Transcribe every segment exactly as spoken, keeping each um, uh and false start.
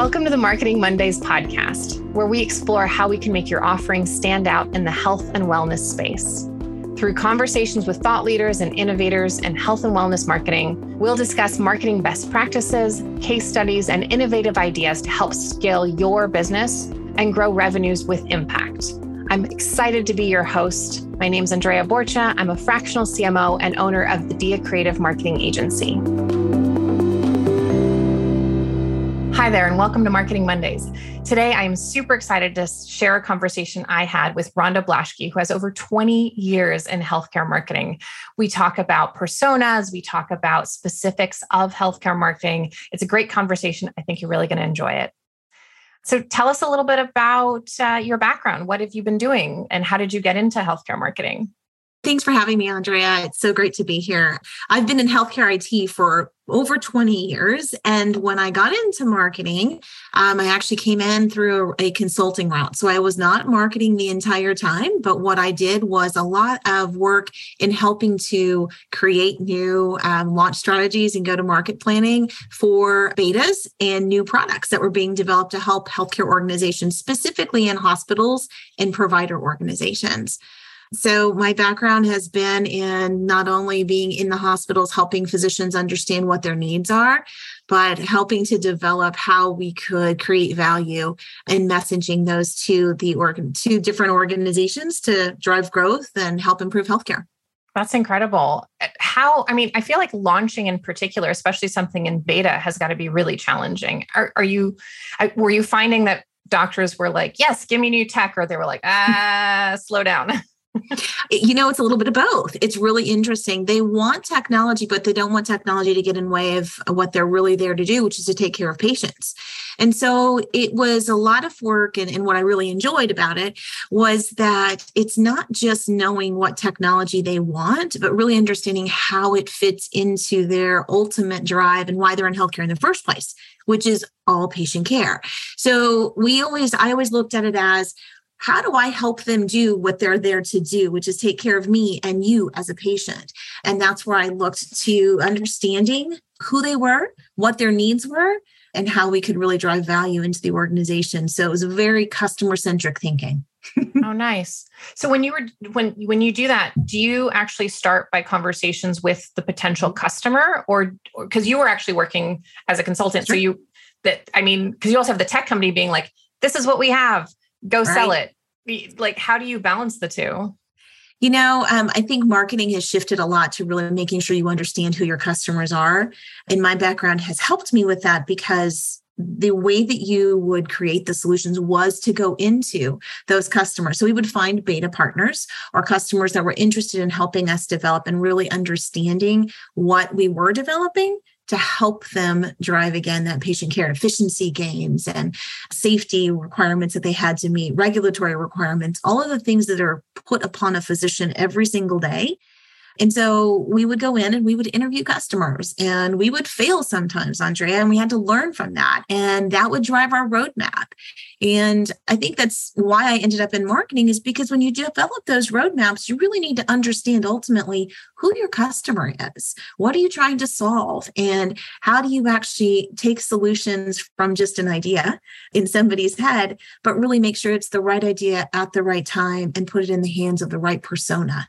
Welcome to the Marketing Mondays podcast, where we explore how we can make your offering stand out in the health and wellness space. Through conversations with thought leaders and innovators in health and wellness marketing, we'll discuss marketing best practices, case studies, and innovative ideas to help scale your business and grow revenues with impact. I'm excited to be your host. My name's Andrea Borcha. I'm a fractional C M O and owner of the Dia Creative Marketing Agency. Hi there, and welcome to Marketing Mondays. Today, I am super excited to share a conversation I had with Rhonda Blaschke, who has over twenty years in healthcare marketing. We talk about personas, we talk about specifics of healthcare marketing. It's a great conversation. I think you're really going to enjoy it. So tell us a little bit about uh, your background. What have you been doing, and how did you get into healthcare marketing? Thanks for having me, Andrea. It's so great to be here. I've been in healthcare I T for over twenty years. And when I got into marketing, um, I actually came in through a, a consulting route. So I was not marketing the entire time, but what I did was a lot of work in helping to create new um, launch strategies and go-to-market planning for betas and new products that were being developed to help healthcare organizations, specifically in hospitals and provider organizations. So my background has been in not only being in the hospitals, helping physicians understand what their needs are, but helping to develop how we could create value and messaging those to the organ to different organizations to drive growth and help improve healthcare. That's incredible. How, I mean, I feel like launching in particular, especially something in beta, has got to be really challenging. Are, are you, were you finding that doctors were like, yes, give me new tech, or they were like, ah, slow down? You know, it's a little bit of both. It's really interesting. They want technology, but they don't want technology to get in the way of what they're really there to do, which is to take care of patients. And so it was a lot of work. And, and what I really enjoyed about it was that it's not just knowing what technology they want, but really understanding how it fits into their ultimate drive and why they're in healthcare in the first place, which is all patient care. So we always, I always looked at it as, how do I help them do what they're there to do, which is take care of me and you as a patient? And that's where I looked to understanding who they were, what their needs were, and how we could really drive value into the organization. So it was a very customer-centric thinking. Oh, nice. So when you were when when you do that, do you actually start by conversations with the potential customer, or because you were actually working as a consultant? Sure. So you that I mean, because you also have the tech company being like, this is what we have. Go sell right. it. Like, how do you balance the two? You know, um, I think marketing has shifted a lot to really making sure you understand who your customers are. And my background has helped me with that, because the way that you would create the solutions was to go into those customers. So we would find beta partners or customers that were interested in helping us develop and really understanding what we were developing to help them drive, again, that patient care efficiency gains and safety requirements that they had to meet, regulatory requirements, all of the things that are put upon a physician every single day. And so we would go in and we would interview customers, and we would fail sometimes, Andrea, and we had to learn from that. And that would drive our roadmap. And I think that's why I ended up in marketing, is because when you develop those roadmaps, you really need to understand ultimately who your customer is. What are you trying to solve? And how do you actually take solutions from just an idea in somebody's head, but really make sure it's the right idea at the right time and put it in the hands of the right persona?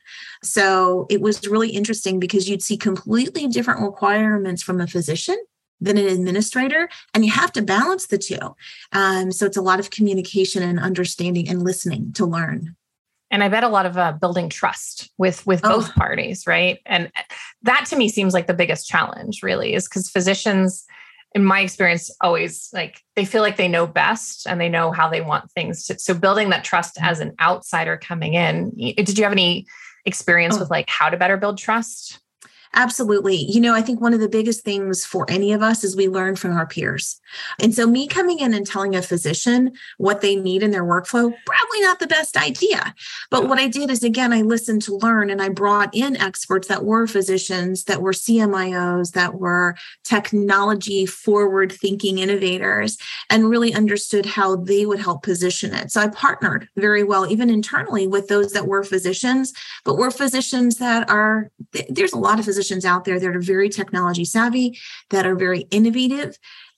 So it was really interesting, because you'd see completely different requirements from a physician than an administrator, and you have to balance the two. Um, so it's a lot of communication and understanding and listening to learn. And I bet a lot of uh, building trust with with both oh. parties, right? And that to me seems like the biggest challenge, really, is because physicians, in my experience, always like they feel like they know best and they know how they want things to. So building that trust as an outsider coming in, did you have any experience oh. with like how to better build trust? Absolutely. You know, I think one of the biggest things for any of us is we learn from our peers. And so me coming in and telling a physician what they need in their workflow, probably not the best idea. But what I did is, again, I listened to learn, and I brought in experts that were physicians, that were C M I Os, that were technology forward thinking innovators, and really understood how they would help position it. So I partnered very well, even internally, with those that were physicians, but were physicians that are, there's a lot of physicians out there that are very technology savvy, that are very innovative.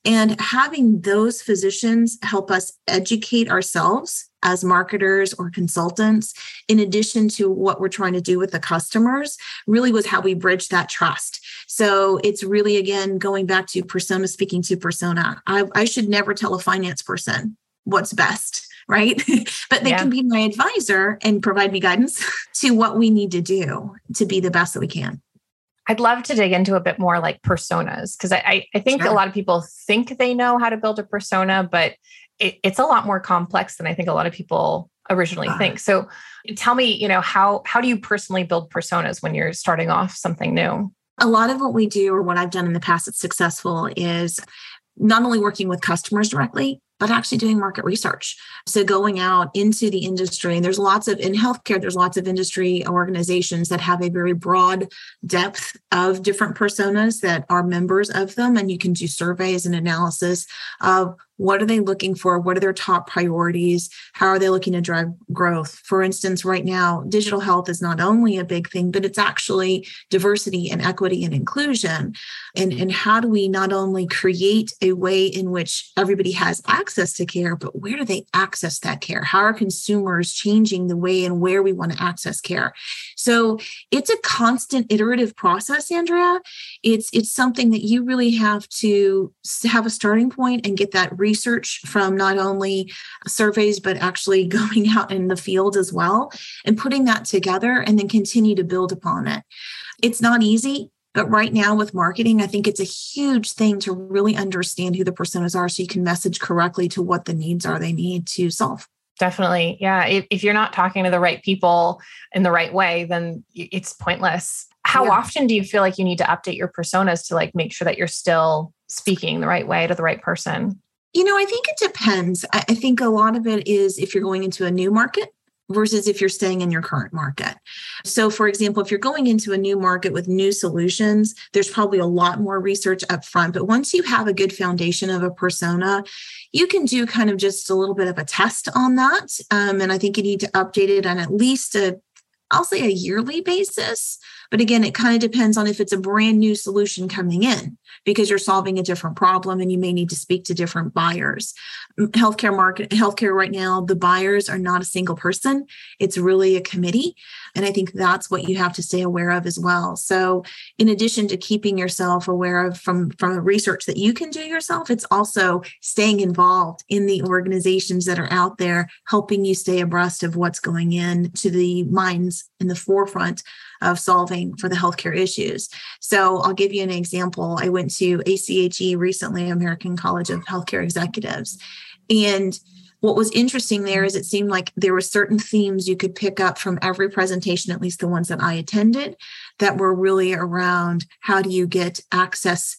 And having those physicians help us educate ourselves as marketers or consultants, in addition to what we're trying to do with the customers, really was how we bridge that trust. So it's really, again, going back to persona speaking to persona. I, I should never tell a finance person what's best, right? But they yeah. can be my advisor and provide me guidance to what we need to do to be the best that we can. I'd love to dig into a bit more like personas, because I, I think sure. a lot of people think they know how to build a persona, but it, it's a lot more complex than I think a lot of people originally uh, think. So tell me, you know, how how do you personally build personas when you're starting off something new? A lot of what we do, or what I've done in the past that's successful, is not only working with customers directly, but actually doing market research. So going out into the industry, and there's lots of, in healthcare, there's lots of industry organizations that have a very broad depth of different personas that are members of them. And you can do surveys and analysis of what are they looking for? What are their top priorities? How are they looking to drive growth? For instance, right now, digital health is not only a big thing, but it's actually diversity and equity and inclusion. And, and how do we not only create a way in which everybody has access to care, but where do they access that care? How are consumers changing the way and where we want to access care? So it's a constant iterative process, Andrea. It's, it's something that you really have to have a starting point and get that research from not only surveys, but actually going out in the field as well and putting that together and then continue to build upon it. It's not easy, but right now with marketing, I think it's a huge thing to really understand who the personas are so you can message correctly to what the needs are they need to solve. Definitely. Yeah. If, if you're not talking to the right people in the right way, then it's pointless. How yeah. often do you feel like you need to update your personas to like make sure that you're still speaking the right way to the right person? You know, I think it depends. I think a lot of it is if you're going into a new market versus if you're staying in your current market. So, for example, if you're going into a new market with new solutions, there's probably a lot more research up front. But once you have a good foundation of a persona, you can do kind of just a little bit of a test on that. Um, and I think you need to update it on at least a I'll say a yearly basis. But again, it kind of depends on if it's a brand new solution coming in because you're solving a different problem and you may need to speak to different buyers. Healthcare market, healthcare right now, the buyers are not a single person. It's really a committee. And I think that's what you have to stay aware of as well. So in addition to keeping yourself aware of from, from the research that you can do yourself, it's also staying involved in the organizations that are out there, helping you stay abreast of what's going in to the minds in the forefront of solving for the healthcare issues. So I'll give you an example. I went to A C H E recently, American College of Healthcare Executives. And what was interesting there is it seemed like there were certain themes you could pick up from every presentation, at least the ones that I attended, that were really around how do you get access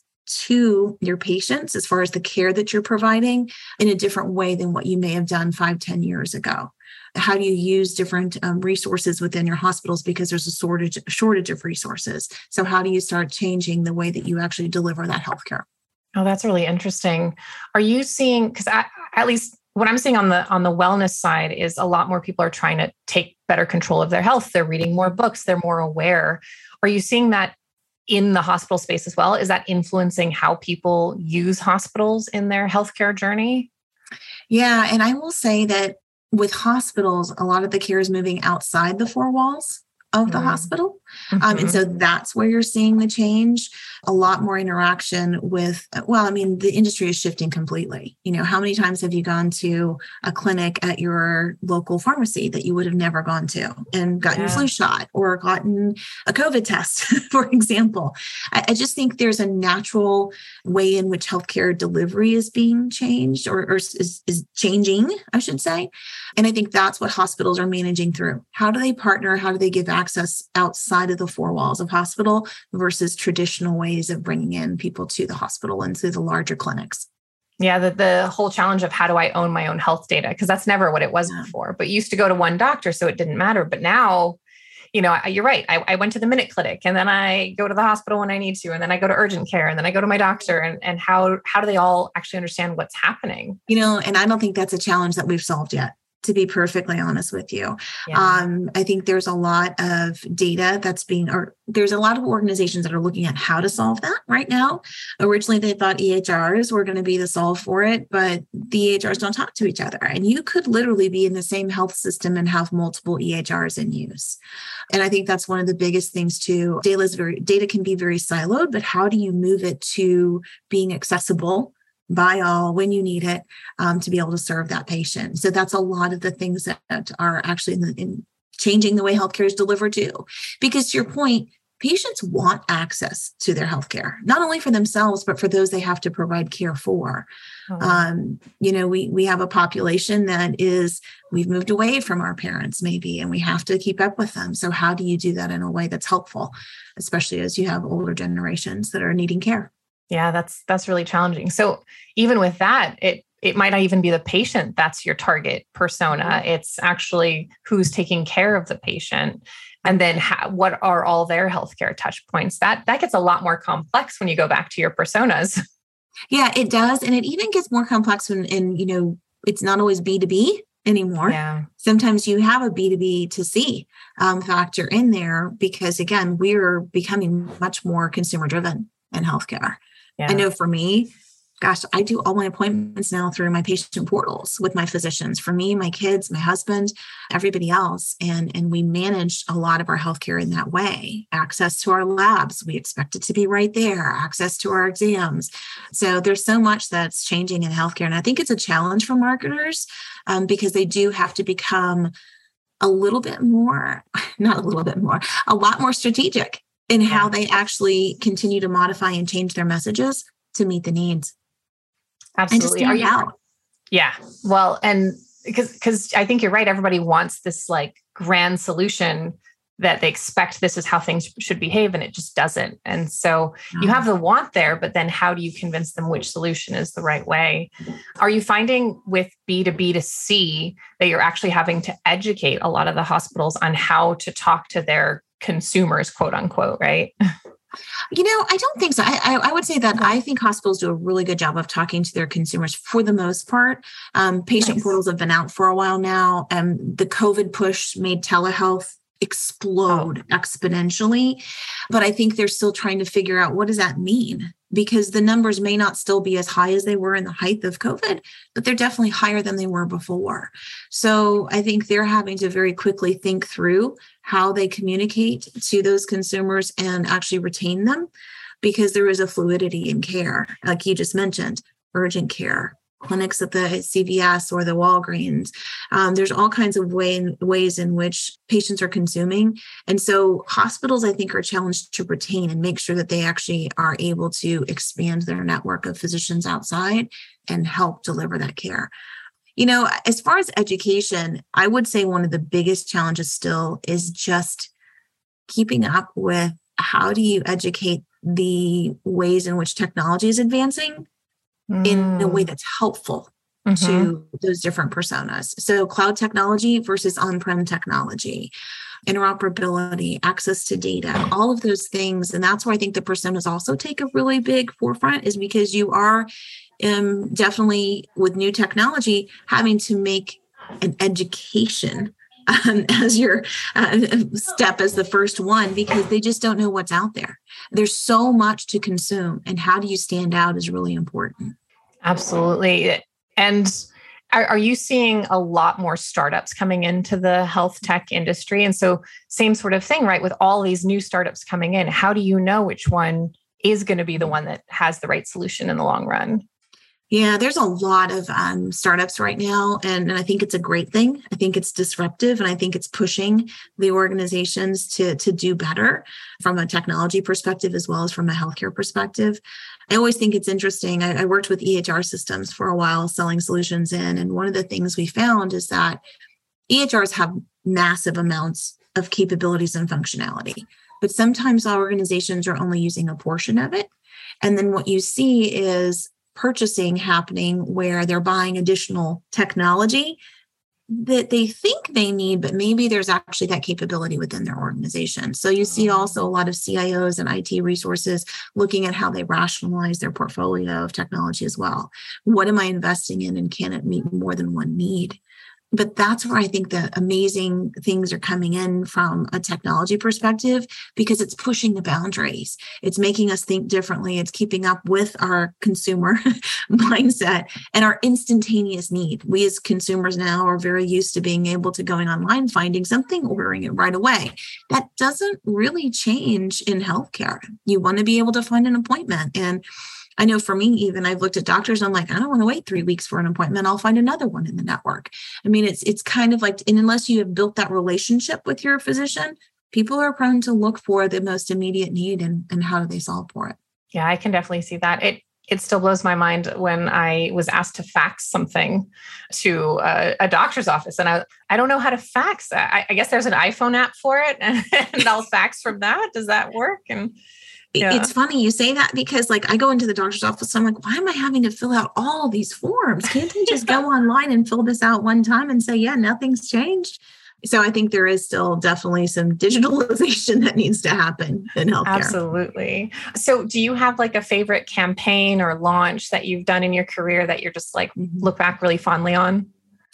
to your patients as far as the care that you're providing in a different way than what you may have done five, ten years ago. How do you use different um, resources within your hospitals because there's a shortage, shortage of resources? So how do you start changing the way that you actually deliver that healthcare? Oh, that's really interesting. Are you seeing, because at least what I'm seeing on the on the wellness side is a lot more people are trying to take better control of their health. They're reading more books. They're more aware. Are you seeing that in the hospital space as well? Is that influencing how people use hospitals in their healthcare journey? Yeah. And I will say that with hospitals, a lot of the care is moving outside the four walls of the mm. hospital. Mm-hmm. Um, and so that's where you're seeing the change. A lot more interaction with, well, I mean, the industry is shifting completely. You know, how many times have you gone to a clinic at your local pharmacy that you would have never gone to and gotten yeah. your flu shot or gotten a COVID test, for example? I, I just think there's a natural way in which healthcare delivery is being changed or, or is, is changing, I should say. And I think that's what hospitals are managing through. How do they partner? How do they give access outside of the four walls of hospital versus traditional ways of bringing in people to the hospital and to the larger clinics? Yeah, the, the whole challenge of how do I own my own health data? Because that's never what it was yeah. before. But you used to go to one doctor, so it didn't matter. But now, you know, you're right. I, I went to the Minute Clinic and then I go to the hospital when I need to. And then I go to urgent care and then I go to my doctor. And, and how, how do they all actually understand what's happening? You know, and I don't think that's a challenge that we've solved yet. to be perfectly honest with you. Yeah. Um, I think there's a lot of data that's being, or there's a lot of organizations that are looking at how to solve that right now. Originally, they thought E H Rs were going to be the solve for it, but the E H Rs don't talk to each other. And you could literally be in the same health system and have multiple E H Rs in use. And I think that's one of the biggest things too. Data is very, data can be very siloed, but how do you move it to being accessible by all when you need it, um, to be able to serve that patient? So that's a lot of the things that are actually in, the, in changing the way healthcare is delivered too. Because to your point, patients want access to their healthcare, not only for themselves, but for those they have to provide care for. Oh. Um, you know, we we have a population that is, we've moved away from our parents maybe, and we have to keep up with them. So how do you do that in a way that's helpful, especially as you have older generations that are needing care? Yeah, that's that's really challenging. So even with that, it it might not even be the patient that's your target persona. It's actually who's taking care of the patient, and then how, what are all their healthcare touch points. That that gets a lot more complex when you go back to your personas. Yeah, it does, and it even gets more complex when, and you know, it's not always B two B anymore. Yeah. Sometimes you have a B two B to C um, factor in there because again, we're becoming much more consumer driven in healthcare. Yeah. I know for me, gosh, I do all my appointments now through my patient portals with my physicians, for me, my kids, my husband, everybody else. And, and we manage a lot of our healthcare in that way. Access to our labs, we expect it to be right there. Access to our exams. So there's so much that's changing in healthcare. And I think it's a challenge for marketers um, because they do have to become a little bit more, not a little bit more, a lot more strategic in how they actually continue to modify and change their messages to meet the needs. Absolutely. And to stand out. Yeah. Well, and because, because I think you're right. Everybody wants this like grand solution that they expect this is how things should behave, and it just doesn't. And so you have the want there, but then how do you convince them which solution is the right way? Are you finding with B to B to C that you're actually having to educate a lot of the hospitals on how to talk to their consumers, quote unquote, right? You know, I don't think so. I, I, I would say that I think hospitals do a really good job of talking to their consumers for the most part. Um, patient nice. portals have been out for a while now. Um, the COVID push made telehealth explode oh. exponentially. But I think they're still trying to figure out, what does that mean? Because the numbers may not still be as high as they were in the height of COVID, but they're definitely higher than they were before. So I think they're having to very quickly think through how they communicate to those consumers and actually retain them, because there is a fluidity in care. Like you just mentioned, urgent care, clinics at the C V S or the Walgreens. Um, there's all kinds of way, ways in which patients are consuming. And so hospitals, I think, are challenged to retain and make sure that they actually are able to expand their network of physicians outside and help deliver that care. You know, as far as education, I would say one of the biggest challenges still is just keeping up with how do you educate the ways in which technology is advancing mm. in a way that's helpful mm-hmm. to those different personas. So cloud technology versus on-prem technology, interoperability, access to data, all of those things. And that's where I think the personas also take a really big forefront, is because you are um, definitely with new technology having to make an education um, as your uh, step as the first one, because they just don't know what's out there. There's so much to consume, and how do you stand out is really important. Absolutely. And are, are you seeing a lot more startups coming into the health tech industry? And so same sort of thing, right? With all these new startups coming in, how do you know which one is going to be the one that has the right solution in the long run? Yeah, there's a lot of um, startups right now, and, and I think it's a great thing. I think it's disruptive, and I think it's pushing the organizations to, to do better from a technology perspective as well as from a healthcare perspective. I always think it's interesting. I, I worked with E H R systems for a while selling solutions in, and one of the things we found is that E H Rs have massive amounts of capabilities and functionality, but sometimes our organizations are only using a portion of it. And then what you see is purchasing happening where they're buying additional technology that they think they need, but maybe there's actually that capability within their organization. So you see also a lot of C I Os and I T resources looking at how they rationalize their portfolio of technology as well. What am I investing in, and can it meet more than one need? But that's where I think the amazing things are coming in from a technology perspective, because it's pushing the boundaries. It's making us think differently. It's keeping up with our consumer mindset and our instantaneous need. We as consumers now are very used to being able to going online, finding something, ordering it right away. That doesn't really change in healthcare. You want to be able to find an appointment. And I know for me, even I've looked at doctors, I'm like, I don't want to wait three weeks for an appointment. I'll find another one in the network. I mean, it's it's kind of like, and unless you have built that relationship with your physician, people are prone to look for the most immediate need and, and how do they solve for it. Yeah, I can definitely see that. It it still blows my mind when I was asked to fax something to a, a doctor's office. And I, I don't know how to fax. I, I guess there's an iPhone app for it and, and I'll fax from that. Does that work? And yeah. It's funny you say that, because like I go into the doctor's office, I'm like, why am I having to fill out all these forms? Can't we just go online and fill this out one time and say, yeah, nothing's changed? So I think there is still definitely some digitalization that needs to happen in healthcare. Absolutely. So do you have like a favorite campaign or launch that you've done in your career that you're just like, mm-hmm. look back really fondly on?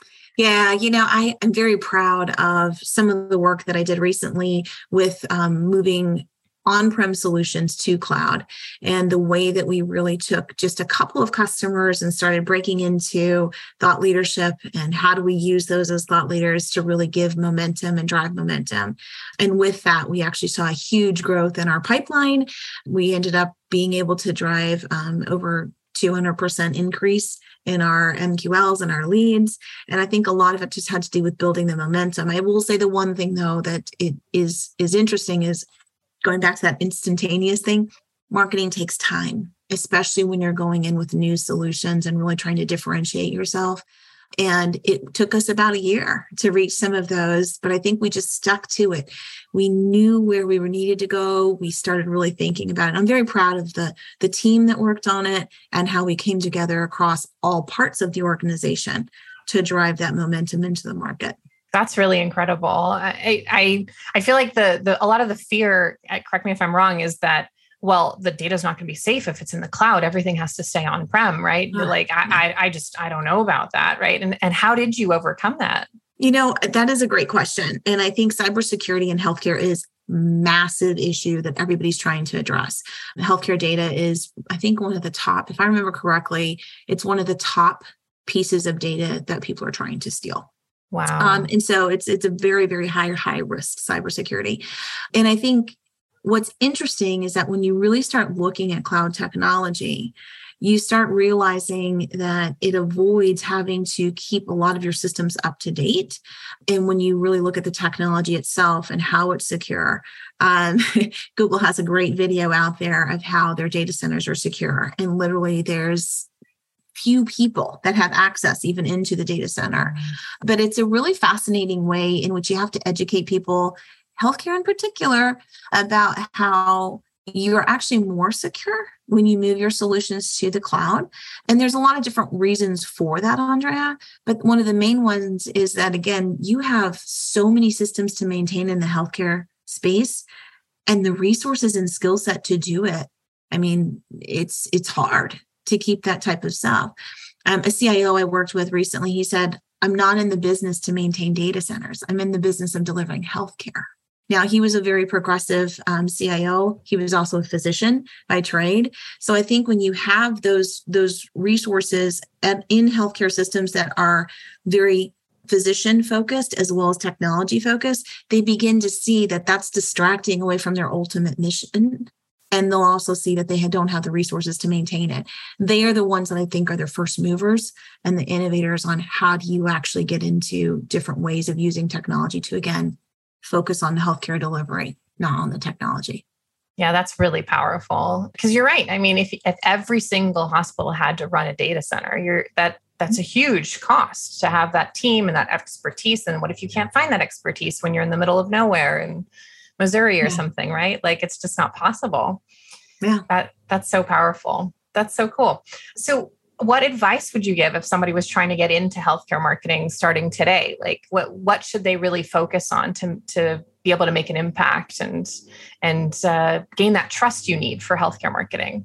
Yeah, you know, I am very proud of some of the work that I did recently with um, moving on-prem solutions to cloud, and the way that we really took just a couple of customers and started breaking into thought leadership and how do we use those as thought leaders to really give momentum and drive momentum. And with that, we actually saw a huge growth in our pipeline. We ended up being able to drive um, over two hundred percent increase in our M Q Ls and our leads. And I think a lot of it just had to do with building the momentum. I will say the one thing though that it is is interesting is going back to that instantaneous thing. Marketing takes time, especially when you're going in with new solutions and really trying to differentiate yourself. And it took us about a year to reach some of those, but I think we just stuck to it. We knew where we were needed to go. We started really thinking about it. I'm very proud of the, the team that worked on it and how we came together across all parts of the organization to drive that momentum into the market. That's really incredible. I, I, I feel like the, the, a lot of the fear, correct me if I'm wrong, is that, well, the data is not going to be safe if it's in the cloud. Everything has to stay on-prem, right? You're like, I, I, I just, I don't know about that, right? And, and how did you overcome that? You know, that is a great question. And I think cybersecurity in healthcare is a massive issue that everybody's trying to address. Healthcare data is, I think, one of the top, if I remember correctly, it's one of the top pieces of data that people are trying to steal. Wow. Um, and so it's it's a very, very high, high risk cybersecurity. And I think what's interesting is that when you really start looking at cloud technology, you start realizing that it avoids having to keep a lot of your systems up to date. And when you really look at the technology itself and how it's secure, um, Google has a great video out there of how their data centers are secure. And literally there's few people that have access even into the data center. But it's a really fascinating way in which you have to educate people, healthcare in particular, about how you're actually more secure when you move your solutions to the cloud. And there's a lot of different reasons for that, Andrea. But one of the main ones is that, again, you have so many systems to maintain in the healthcare space and the resources and skill set to do it. I mean, it's it's hard to keep that type of stuff. Um, a C I O I worked with recently, he said, I'm not in the business to maintain data centers. I'm in the business of delivering healthcare. Now, he was a very progressive um, C I O. He was also a physician by trade. So I think when you have those, those resources at, in healthcare systems that are very physician focused as well as technology focused, they begin to see that that's distracting away from their ultimate mission. And they'll also see that they don't have the resources to maintain it. They are the ones that I think are the first movers and the innovators on how do you actually get into different ways of using technology to, again, focus on the healthcare delivery, not on the technology. Yeah, that's really powerful. Because you're right. I mean, if, if every single hospital had to run a data center, you're that that's a huge cost to have that team and that expertise. And what if you can't find that expertise when you're in the middle of nowhere and Missouri or yeah. something, right? Like it's just not possible. Yeah. That that's so powerful. That's so cool. So what advice would you give if somebody was trying to get into healthcare marketing starting today? Like what, what should they really focus on to, to be able to make an impact and, and uh, gain that trust you need for healthcare marketing?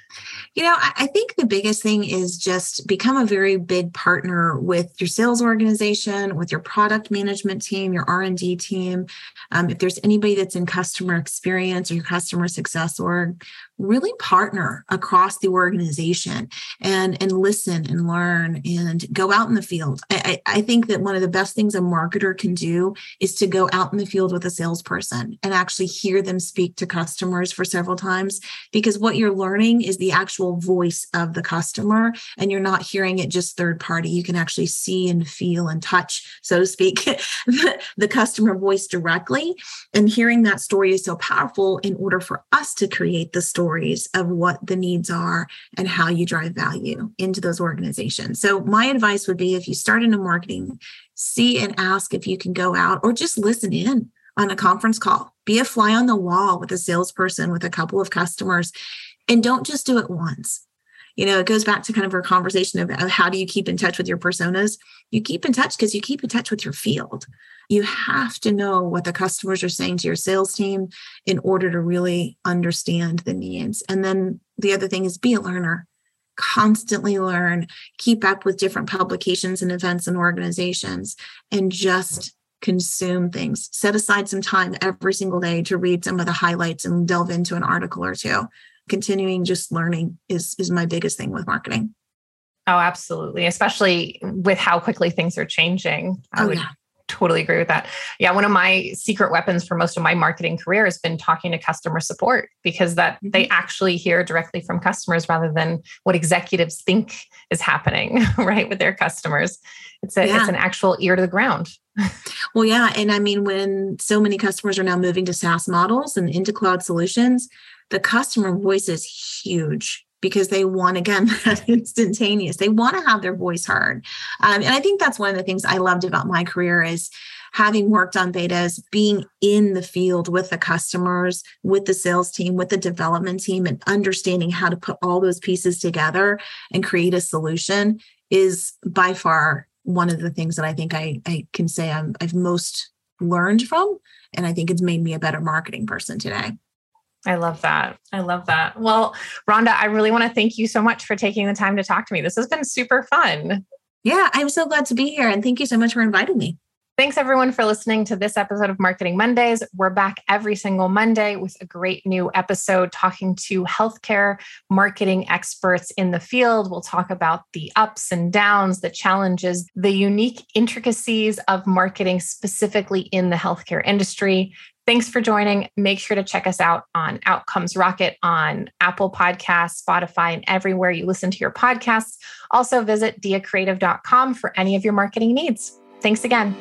You know, I think the biggest thing is just become a very big partner with your sales organization, with your product management team, your R and D team. Um, if there's anybody that's in customer experience or your customer success org, really partner across the organization and, and listen and learn and go out in the field. I, I think that one of the best things a marketer can do is to go out in the field with a salesperson and actually hear them speak to customers for several times, because what you're learning is the actual voice of the customer, and you're not hearing it just third party. You can actually see and feel and touch, so to speak, the, the customer voice directly. And hearing that story is so powerful in order for us to create the stories of what the needs are and how you drive value into those organizations. So my advice would be, if you start into marketing, see and ask if you can go out or just listen in on a conference call. Be a fly on the wall with a salesperson, with a couple of customers, and don't just do it once. You know, it goes back to kind of our conversation about how do you keep in touch with your personas? You keep in touch because you keep in touch with your field. You have to know what the customers are saying to your sales team in order to really understand the needs. And then the other thing is be a learner. Constantly learn, keep up with different publications and events and organizations, and just consume things. Set aside some time every single day to read some of the highlights and delve into an article or two. Continuing just learning is, is my biggest thing with marketing. Oh, absolutely. Especially with how quickly things are changing. I oh, would yeah. totally agree with that. Yeah. One of my secret weapons for most of my marketing career has been talking to customer support, because that mm-hmm. they actually hear directly from customers rather than what executives think is happening, right, with their customers. It's a, yeah. it's an actual ear to the ground. Well, yeah. And I mean, when so many customers are now moving to SaaS models and into cloud solutions, the customer voice is huge, because they want, again, that instantaneous. They want to have their voice heard. Um, and I think that's one of the things I loved about my career is having worked on betas, being in the field with the customers, with the sales team, with the development team, and understanding how to put all those pieces together and create a solution is by far one of the things that I think I, I can say I'm, I've most learned from. And I think it's made me a better marketing person today. I love that. I love that. Well, Rhonda, I really want to thank you so much for taking the time to talk to me. This has been super fun. Yeah, I'm so glad to be here. And thank you so much for inviting me. Thanks everyone for listening to this episode of Marketing Mondays. We're back every single Monday with a great new episode talking to healthcare marketing experts in the field. We'll talk about the ups and downs, the challenges, the unique intricacies of marketing specifically in the healthcare industry. Thanks for joining. Make sure to check us out on Outcomes Rocket on Apple Podcasts, Spotify, and everywhere you listen to your podcasts. Also visit dia creative dot com for any of your marketing needs. Thanks again.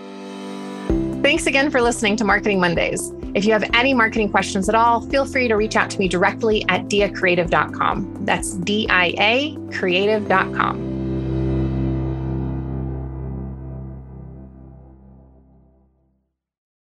Thanks again for listening to Marketing Mondays. If you have any marketing questions at all, feel free to reach out to me directly at dia creative dot com. That's D I A creative dot com.